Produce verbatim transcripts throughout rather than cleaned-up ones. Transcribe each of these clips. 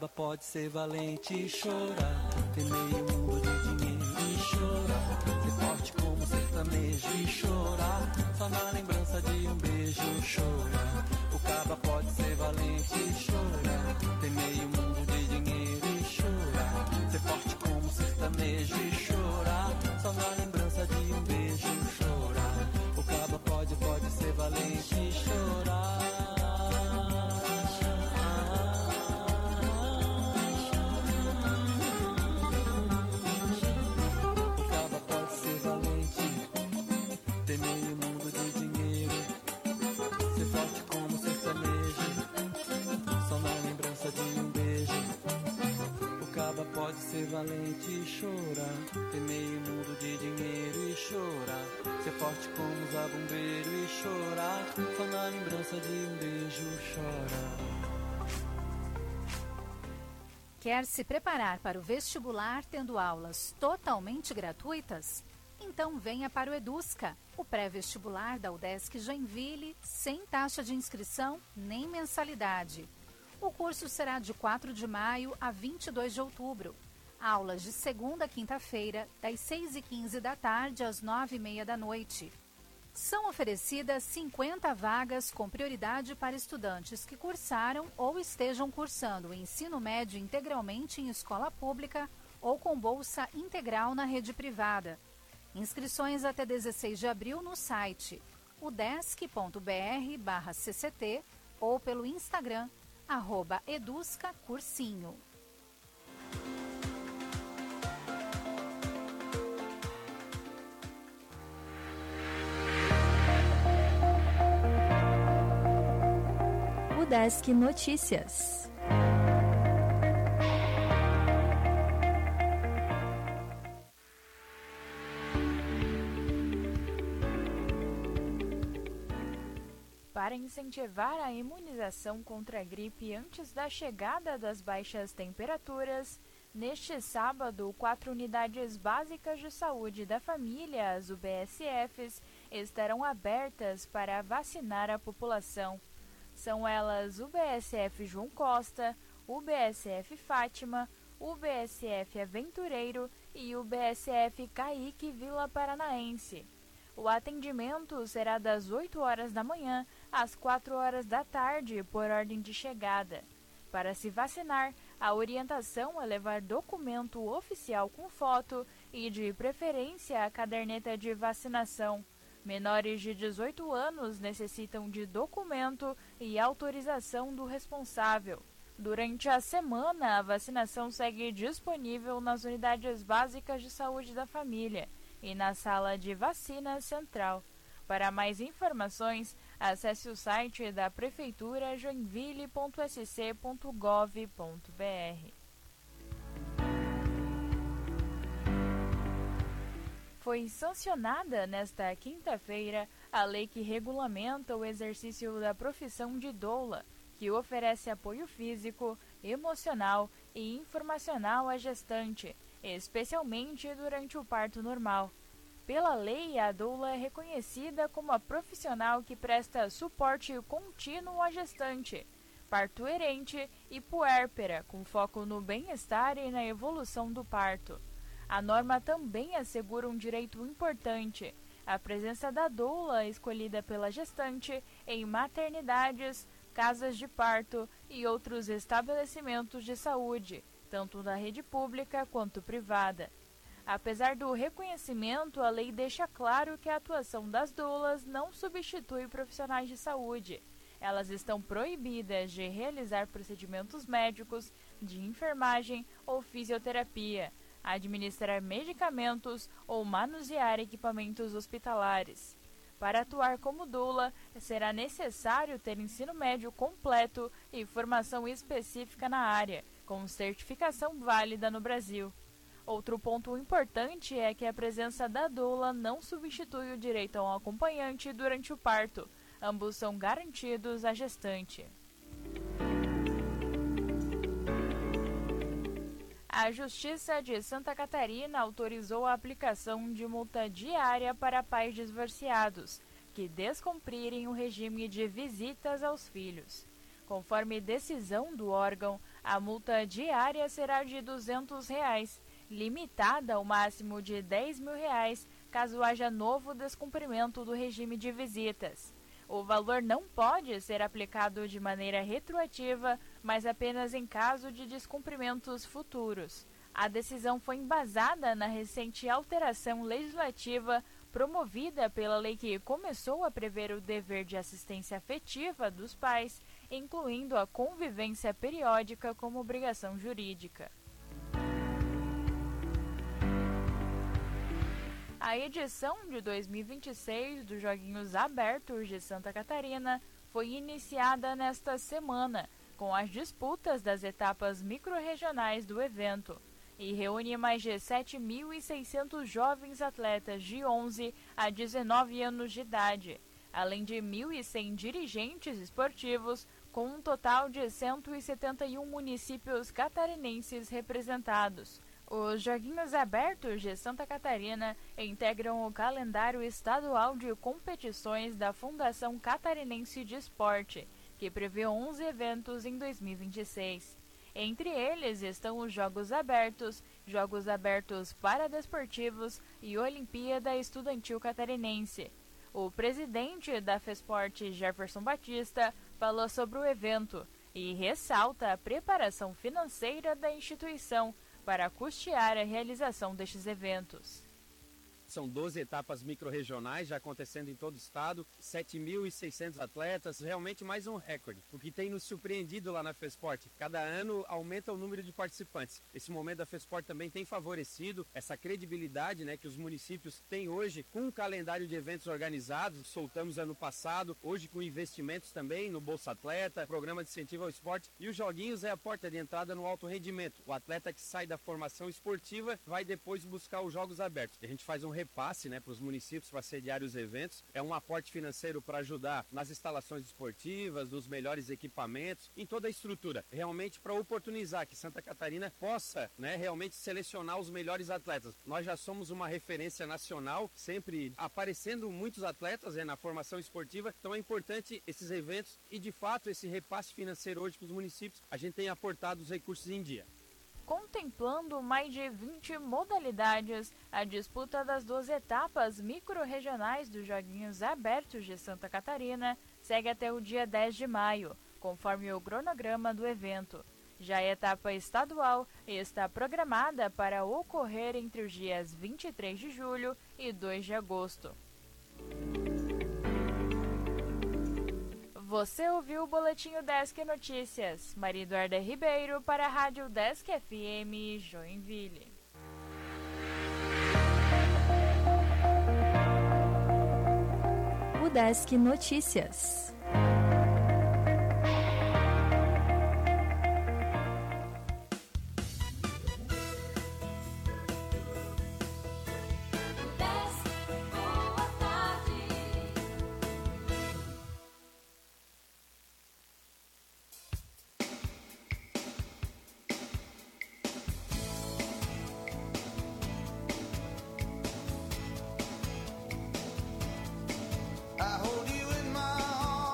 cabra pode ser valente e chorar, ter meio mundo de dinheiro e chorar, ser forte como sertanejo e chorar, só na lembrança de um beijo chorar. O cabra pode ser valente e chorar, ter meio mundo de dinheiro e chorar, ser forte como sertanejo e chorar, só na lembrança de um beijo chorar. O cabra pode, pode ser valente e chorar. Pode ser valente e chorar, ter meio mundo de dinheiro e chorar, ser forte como zabumbeiro e chorar, só na lembrança de um beijo chorar. Quer se preparar para o vestibular tendo aulas totalmente gratuitas? Então venha para o Edusca, o pré-vestibular da UDESC Joinville, sem taxa de inscrição nem mensalidade. O curso será de quatro de maio a vinte e dois de outubro. Aulas de segunda a quinta-feira, das seis e quinze da tarde às nove e meia da noite. São oferecidas cinquenta vagas com prioridade para estudantes que cursaram ou estejam cursando o ensino médio integralmente em escola pública ou com bolsa integral na rede privada. Inscrições até dezesseis de abril no site udesc ponto br barra cct ou pelo Instagram arroba Edusca Cursinho. UDESC Notícias. Para incentivar a imunização contra a gripe antes da chegada das baixas temperaturas, neste sábado, quatro unidades básicas de saúde da família, as U B S Fs, estarão abertas para vacinar a população. São elas U B S F João Costa, U B S F Fátima, U B S F Aventureiro e U B S F Caique Vila Paranaense. O atendimento será das oito horas da manhã às quatro horas da tarde, por ordem de chegada. Para se vacinar, a orientação é levar documento oficial com foto e, de preferência, a caderneta de vacinação. Menores de dezoito anos necessitam de documento e autorização do responsável. Durante a semana, a vacinação segue disponível nas unidades básicas de saúde da família e na sala de vacina central. Para mais informações, acesse o site da Prefeitura joinville ponto s c ponto gov ponto b r. Foi sancionada nesta quinta-feira a lei que regulamenta o exercício da profissão de doula, que oferece apoio físico, emocional e informacional à gestante, especialmente durante o parto normal. Pela lei, a doula é reconhecida como a profissional que presta suporte contínuo à gestante, partoerente e puérpera, com foco no bem-estar e na evolução do parto. A norma também assegura um direito importante, a presença da doula escolhida pela gestante em maternidades, casas de parto e outros estabelecimentos de saúde, tanto da rede pública quanto privada. Apesar do reconhecimento, a lei deixa claro que a atuação das doulas não substitui profissionais de saúde. Elas estão proibidas de realizar procedimentos médicos, de enfermagem ou fisioterapia, administrar medicamentos ou manusear equipamentos hospitalares. Para atuar como doula, será necessário ter ensino médio completo e formação específica na área, com certificação válida no Brasil. Outro ponto importante é que a presença da doula não substitui o direito a um acompanhante durante o parto. Ambos são garantidos à gestante. A Justiça de Santa Catarina autorizou a aplicação de multa diária para pais divorciados que descumprirem o regime de visitas aos filhos. Conforme decisão do órgão, a multa diária será de duzentos reais, limitada ao máximo de dez mil reais, caso haja novo descumprimento do regime de visitas. O valor não pode ser aplicado de maneira retroativa, mas apenas em caso de descumprimentos futuros. A decisão foi embasada na recente alteração legislativa promovida pela lei que começou a prever o dever de assistência afetiva dos pais, incluindo a convivência periódica como obrigação jurídica. A edição de dois mil e vinte e seis dos Joguinhos Abertos de Santa Catarina foi iniciada nesta semana, com as disputas das etapas microrregionais do evento, e reúne mais de sete mil e seiscentos jovens atletas de onze a dezenove anos de idade, além de mil e cem dirigentes esportivos, com um total de cento e setenta e um municípios catarinenses representados. Os Joguinhos Abertos de Santa Catarina integram o calendário estadual de competições da Fundação Catarinense de Esporte, que prevê onze eventos em dois mil e vinte e seis. Entre eles estão os Jogos Abertos, Jogos Abertos Paradesportivos e Olimpíada Estudantil Catarinense. O presidente da FESPORT, Jefferson Batista, falou sobre o evento e ressalta a preparação financeira da instituição para custear a realização destes eventos. São doze etapas microrregionais já acontecendo em todo o estado, sete mil e seiscentos atletas, realmente mais um recorde. O que tem nos surpreendido lá na FESPORT, cada ano aumenta o número de participantes. Esse momento da FESPORT também tem favorecido essa credibilidade, né, que os municípios têm hoje com um calendário de eventos organizados. Soltamos ano passado, hoje com investimentos também no Bolsa Atleta, programa de incentivo ao esporte, e os joguinhos é a porta de entrada no alto rendimento. O atleta que sai da formação esportiva vai depois buscar os Jogos Abertos. A gente faz um repasse, né, para os municípios para sediar os eventos, é um aporte financeiro para ajudar nas instalações esportivas, nos melhores equipamentos, em toda a estrutura, realmente para oportunizar que Santa Catarina possa, né, realmente selecionar os melhores atletas. Nós já somos uma referência nacional, sempre aparecendo muitos atletas, né, na formação esportiva, então é importante esses eventos e de fato esse repasse financeiro hoje para os municípios, a gente tem aportado os recursos em dia. Contemplando mais de vinte modalidades, a disputa das duas etapas microrregionais dos Joguinhos Abertos de Santa Catarina segue até o dia dez de maio, conforme o cronograma do evento. Já a etapa estadual está programada para ocorrer entre os dias vinte e três de julho e dois de agosto. Você ouviu o Boletim Desk Notícias. Maria Eduarda Ribeiro para a Rádio Desk F M Joinville. O Desk Notícias. I hold you in my arms.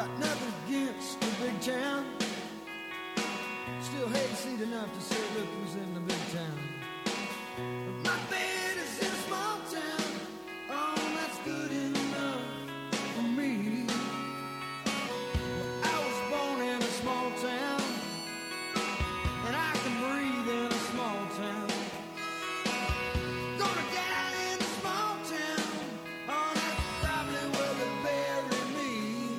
got nothing against the big town. Still hate seat enough to say look who's in the big town. But my bed is in a small town. Oh, that's good enough for me. Well, I was born in a small town, and I can breathe in a small town. Gonna die in a small town. Oh, that's probably where they bury me.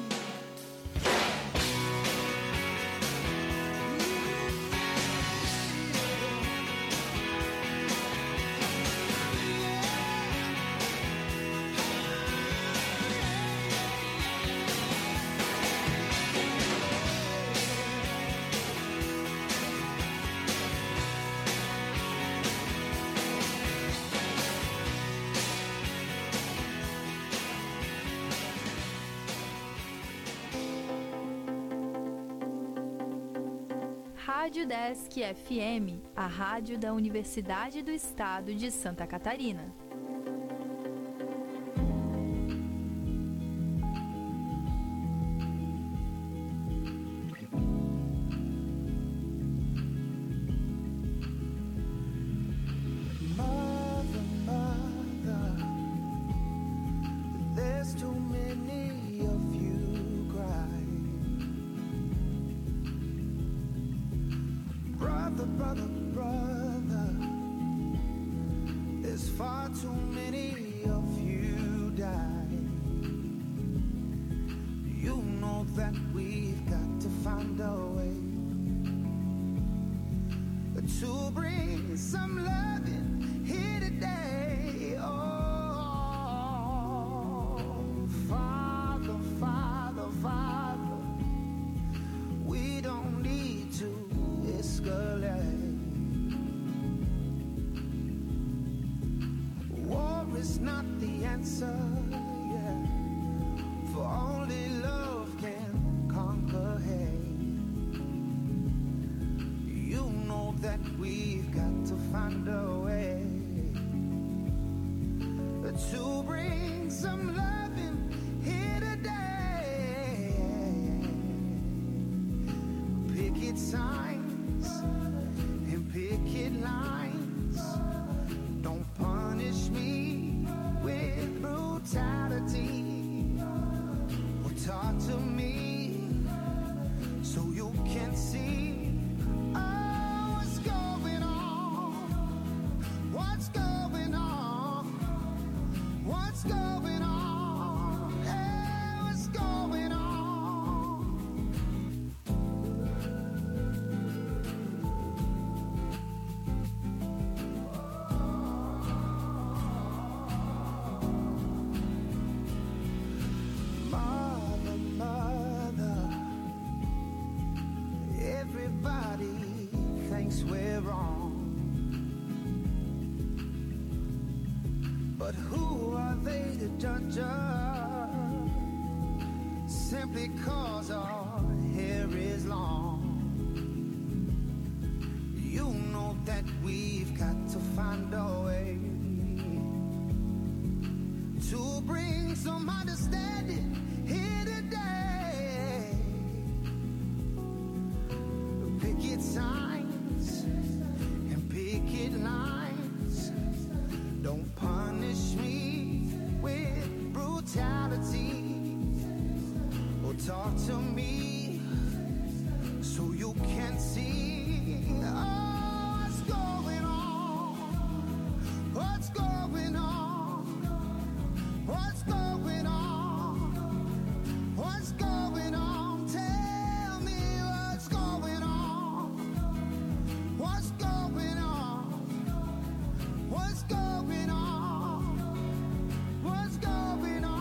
Rádio Desk F M, a rádio da Universidade do Estado de Santa Catarina. Mother, mother, there's too many of you crying. Brother, brother, brother, there's far too many of you dying. You know that we've got to find a way to bring some loving here today. Oh, Father, Father, Father, we don't need to escalate. War is not the answer, yeah, for only love can conquer hate. You know that we've got to find a way to bring some loving here today. Picket signs and picket lines, don't punish me with brutality, or talk to me so you can see. Oh, what's going on? What's going on? What's going on? Hey, what's going on? Mother, mother, everybody thinks we're wrong, but who are they to judge us simply cause our hair is long? You know that we've got to find a way to bring some understanding here today. Picket signs and picket lines, don't punish me with brutality, or talk to me so you can see. Oh, what's going on? What's going on? What's going on? What's going on? Tell me what's going on. What's going on? What's going on? What's going on?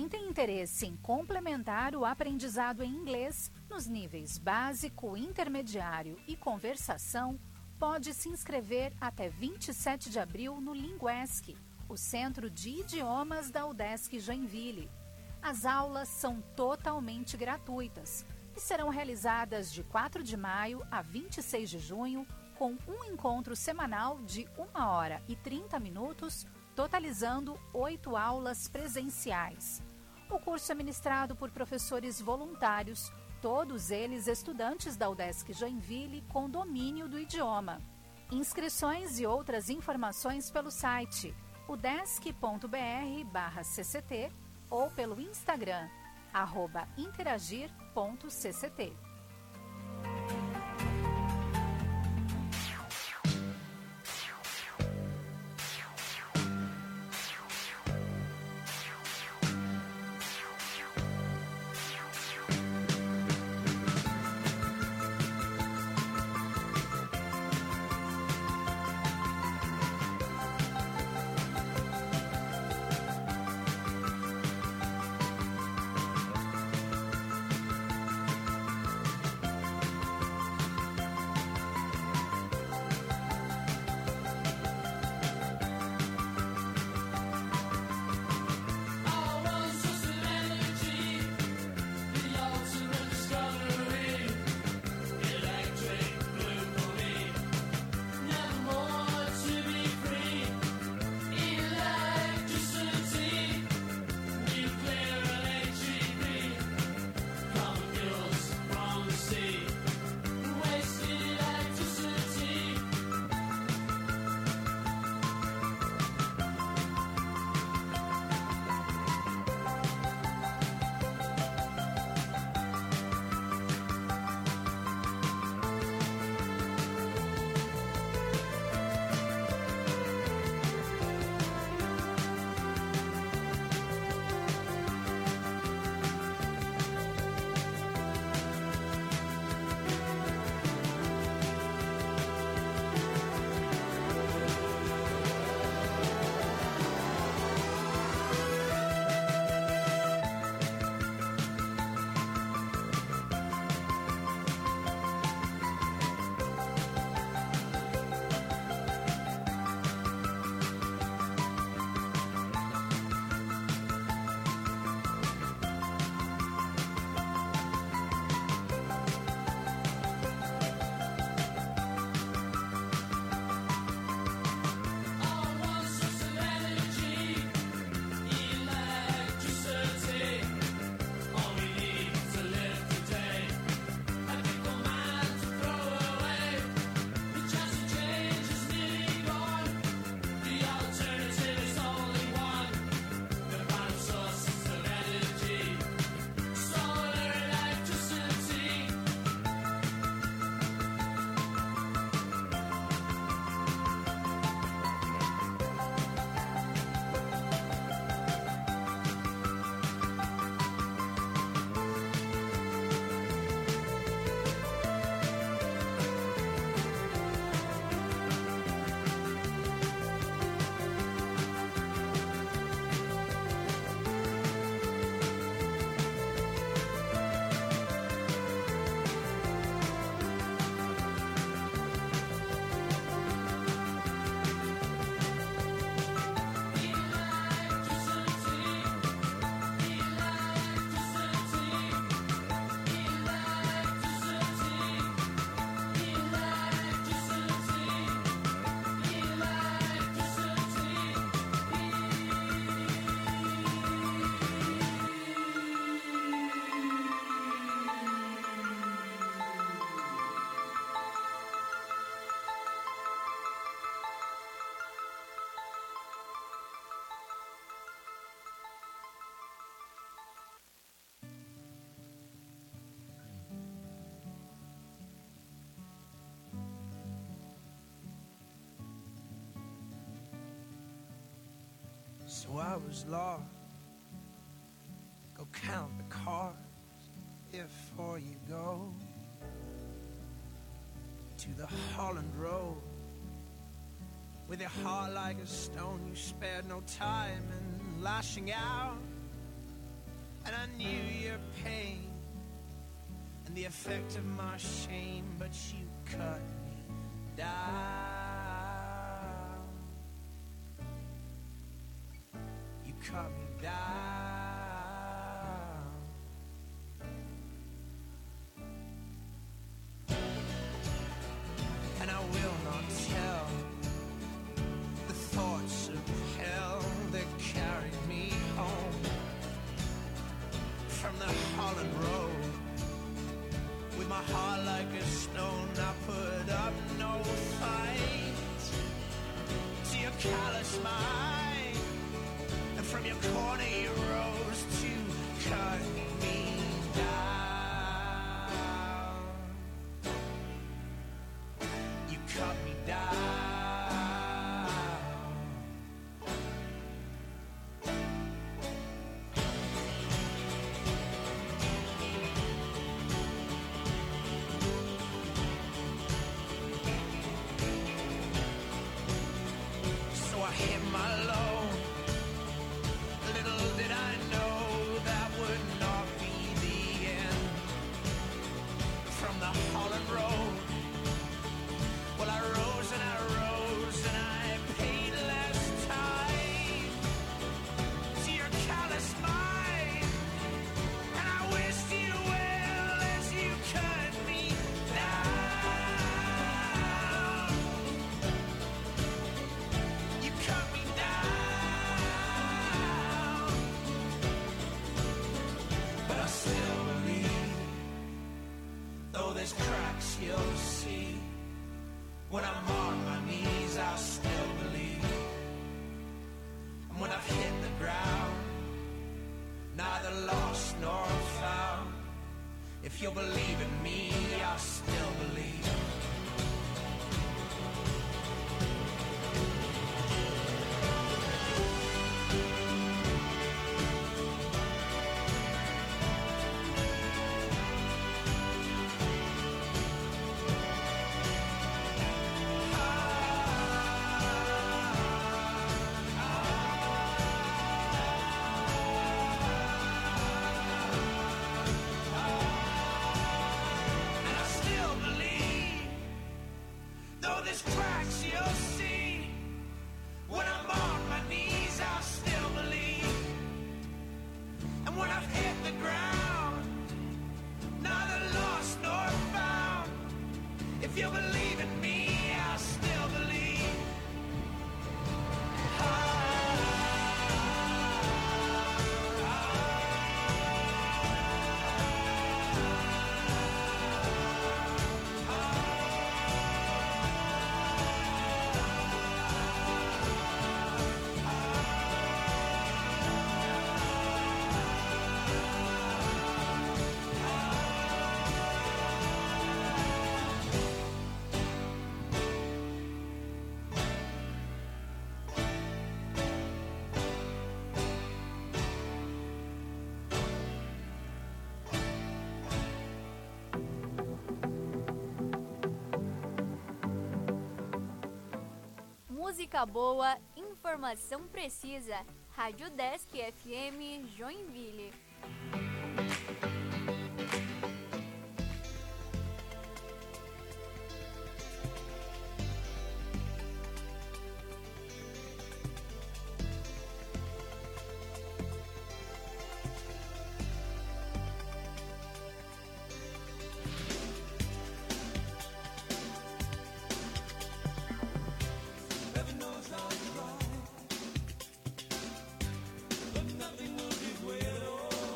Quem tem interesse em complementar o aprendizado em inglês nos níveis básico, intermediário e conversação, pode se inscrever até vinte e sete de abril no Linguesc, o Centro de Idiomas da UDESC Joinville. As aulas são totalmente gratuitas e serão realizadas de quatro de maio a vinte e seis de junho, com um encontro semanal de uma hora e trinta minutos, totalizando oito aulas presenciais. O curso é ministrado por professores voluntários, todos eles estudantes da UDESC Joinville com domínio do idioma. Inscrições e outras informações pelo site udesc.br barra cct ou pelo Instagram, arroba interagir.cct. So I was lost. Go count the cars before you go to the Holland Road. With your heart like a stone, you spared no time in lashing out. and I knew your pain and the effect of my shame, but you cut me down. You cut me down. And I will not tell the thoughts of hell that carried me home from the Holland Road. With my heart like a stone, I put up no fight to your callous mind, and from your corner you rose to cut me down. You cut me down. Hit my low. Little did I know that would not be the end. From the Holland Road, well, I rose and I rose and I paid less time to your callous mind, and I wished you well as you cut me down. You cut me down, but I still believe, though there's cracks you'll see. When I'm on my knees, I'll still believe. And when I've hit the ground, neither lost nor found, if you'll believe in me, I'll still believe. And I still believe, though there's cracks you'll see. When I'm on my knees, I'll still believe. And when I've hit the ground, neither lost nor found, if you believe in me, I'll still believe. Música boa, informação precisa. Rádio Desk F M Joinville. Heaven knows I'll try, but nothing will give way at all.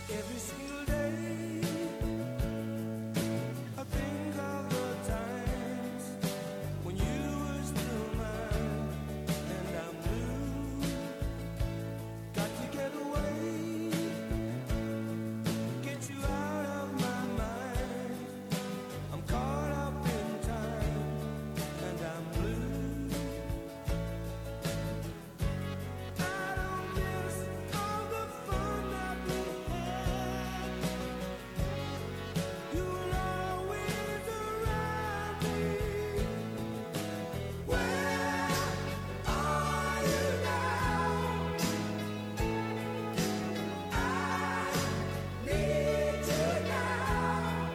Every single day I think of the times when you were still mine and I'm blue. Got to get away, get you out of my mind. I'm caught up in time and I'm blue. I don't miss all the fun that we had. You were always around me. Where are you now? I need you now.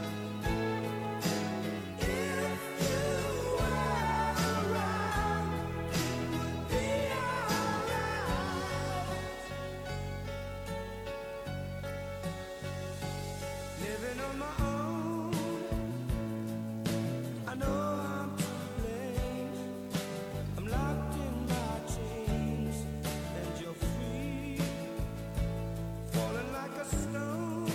If you were around, it would be alright. Living on my own, I know I'm to blame. I'm locked in my chains, and you're free, falling like a stone.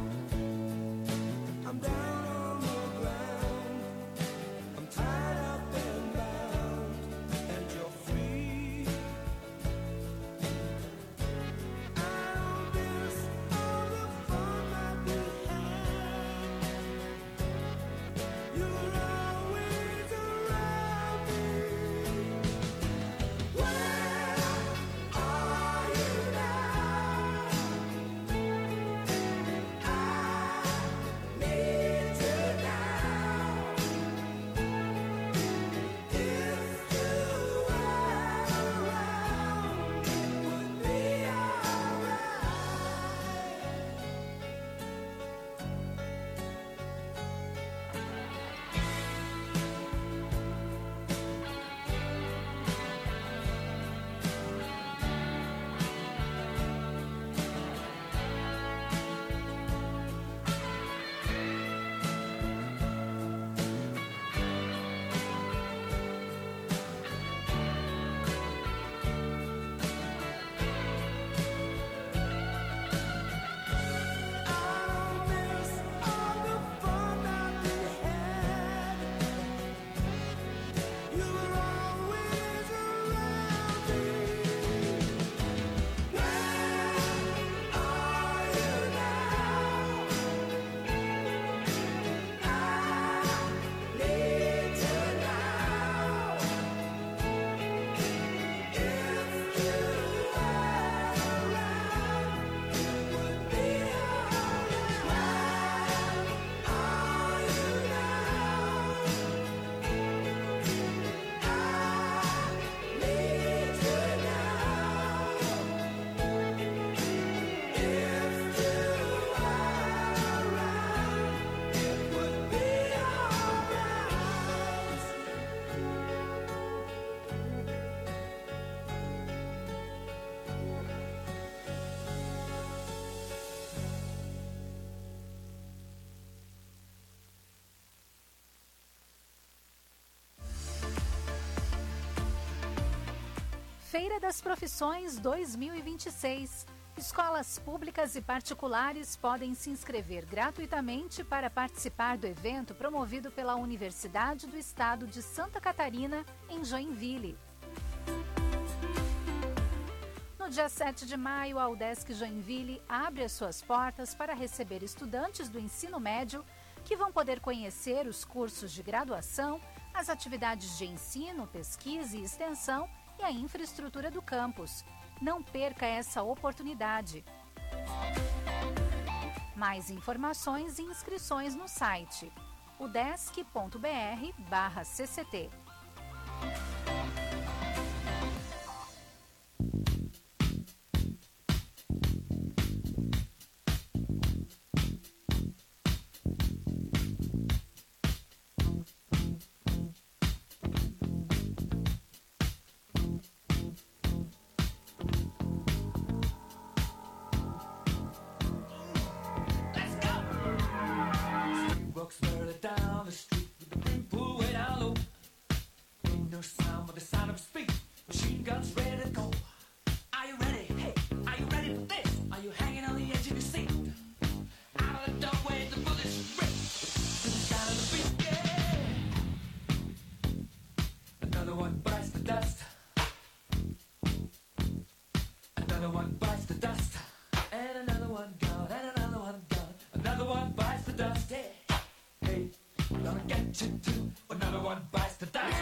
I'm down on the ground, I'm tied up and bound, and you're free. I don't miss all the fun that we had. You were always around me. Where are you now? I need you now. If you were around, it would be alright. I don't miss all the fun that we had. You were always around me. Where are you now? I need you now. If you were around, it would be alright. Where are you now? I need you now. If you were around, it would be alright. Feira das Profissões dois mil e vinte e seis. Escolas públicas e particulares podem se inscrever gratuitamente para participar do evento promovido pela Universidade do Estado de Santa Catarina, em Joinville. No dia sete de maio, a UDESC Joinville abre as suas portas para receber estudantes do ensino médio que vão poder conhecer os cursos de graduação, as atividades de ensino, pesquisa e extensão e a infraestrutura do campus. Não perca essa oportunidade. Mais informações e inscrições no site udesc.br barra cct. Walks further down the street with the big pool way down low. Ain't no sound but the sound of speed. Machine guns ready to go. Are you ready? Hey, are you ready for this? Are you hanging on the edge of your seat? Another one bites the dust, and another one gone, and another one gone. Another one bites the dust. Hey, hey, gonna get you too. Another one bites the dust.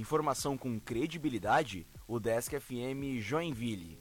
Informação com credibilidade, o Desk F M Joinville.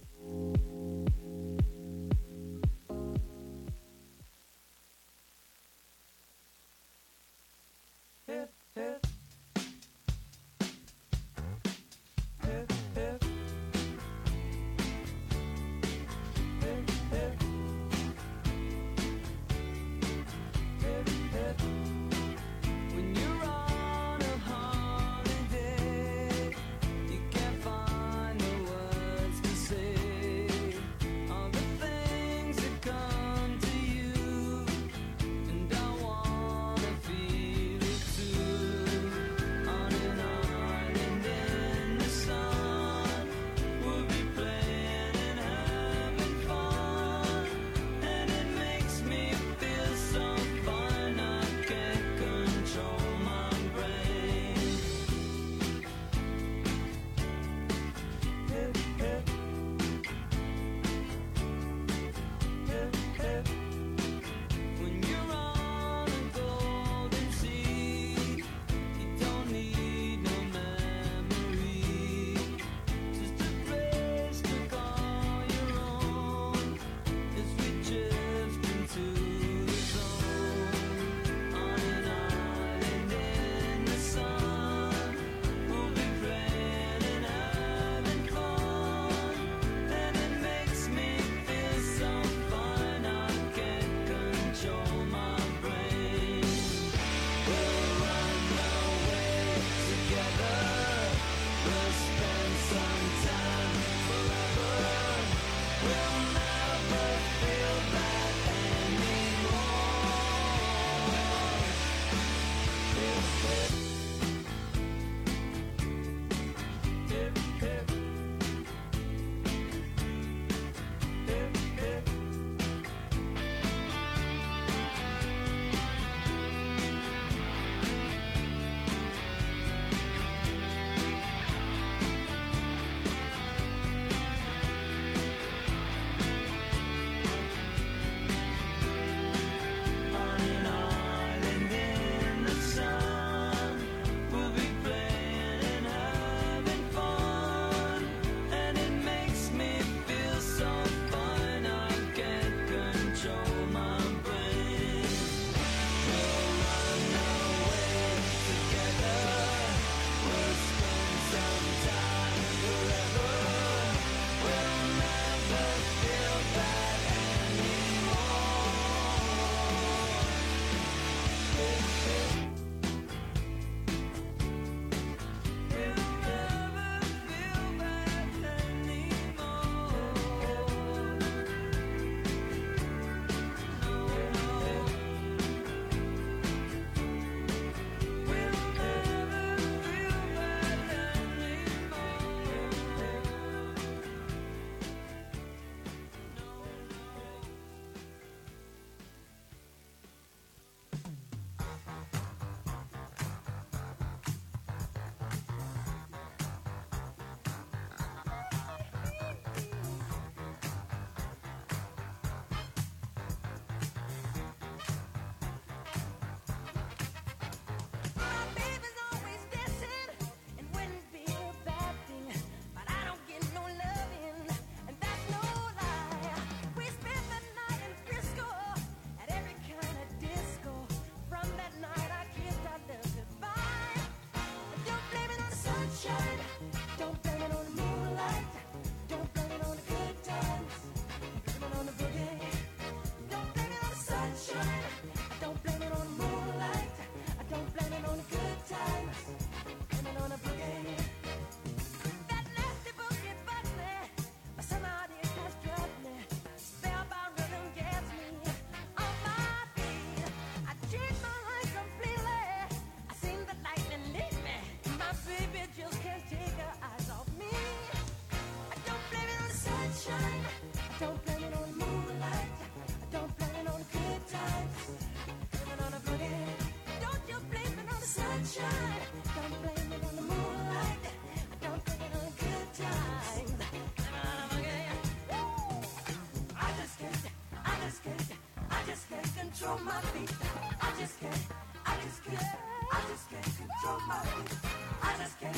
control my feet. I just can't, I just can't, I just can't control my feet. I just can't,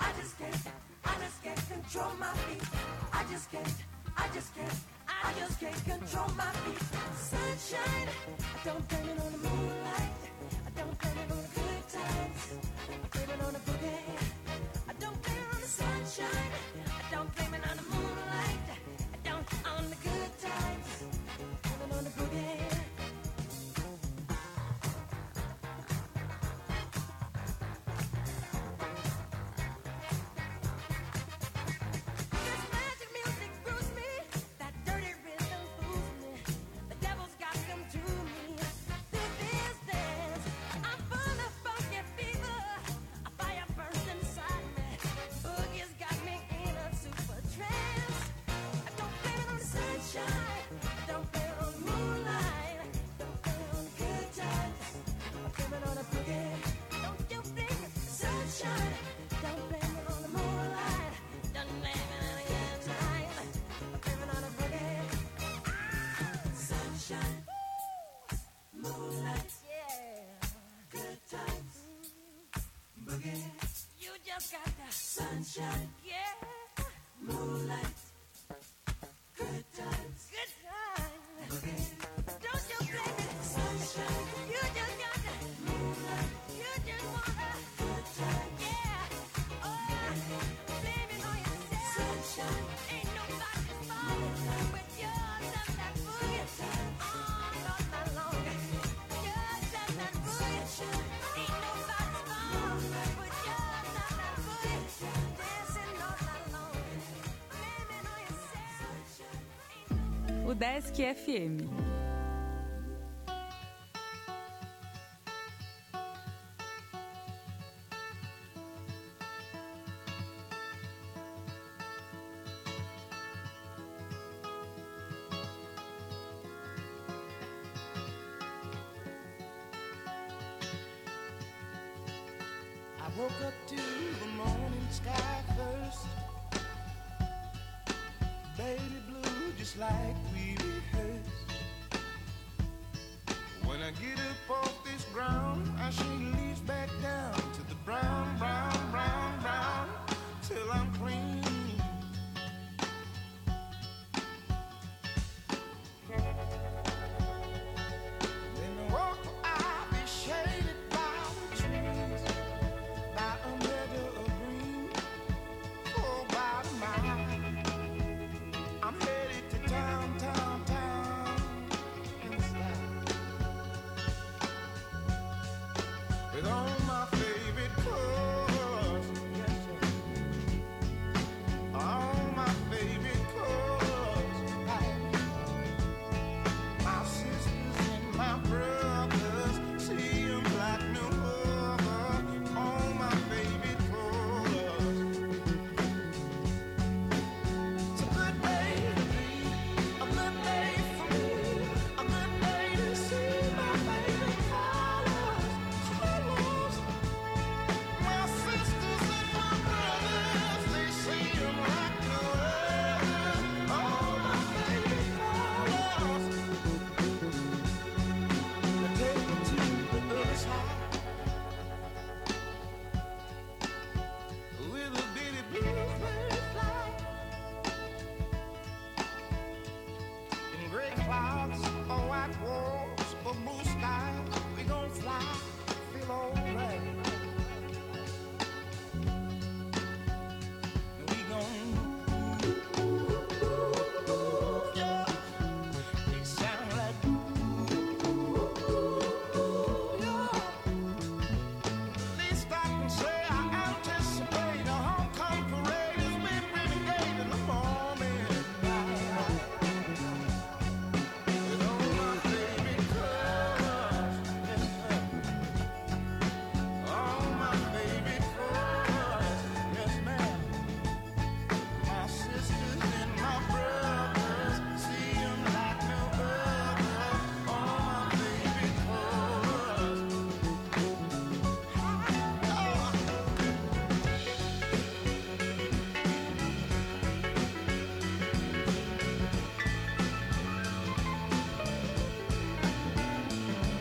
I just can't, I just can't control my feet. I just can't, I just can't, I just can't control my feet. Sunshine, I don't blame it on the moonlight. I don't blame it on the good times. I blame it on the boogie. I don't blame it on the sunshine. I don't blame it on the moonlight. I don't on the good times. I blame it on the boogie. Sunshine, yeah, moonlight, good times, good times, boogie. Don't you blame it, sunshine, you just got the moonlight, you just wanna, good times, yeah, oh, blame it on yourself, sunshine, ain't nobody falling, but you're just that boogie, all night long, you're just that boogie, ain't nobody falling, but you're just that boogie. O Desk F M. I woke up to the morning sky first. Baby blue, just like we rehearsed. When I get up off this ground, I shake leaves back down to the brown